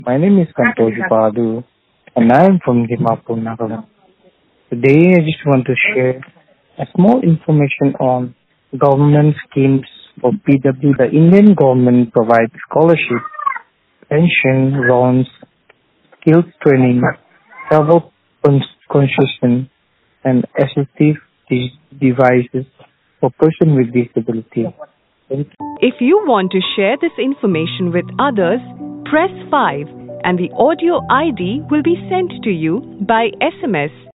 My name is Santosh Badu and I am from Dimapur, Nagaland. Today I just want to share a small information on government schemes for PW. The Indian government provides scholarship, pension, loans, skills training, travel concession, and assistive devices for persons with disability. If you want to share this information with others, press 5 and the audio ID will be sent to you by SMS.